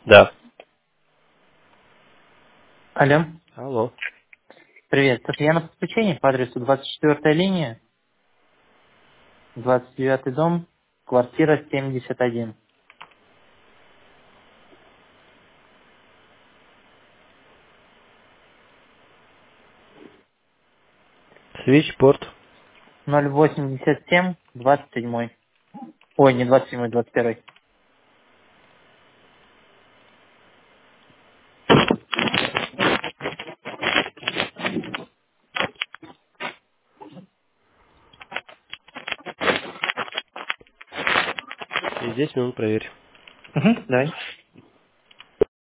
Да. Алло. Алло. Привет. Это я на подключении по адресу 24-я линия, 29-й дом, квартира 71. Свитчпорт. 087, 27. Ой, не 27, 21. Через 10 минут проверь. Угу, давай.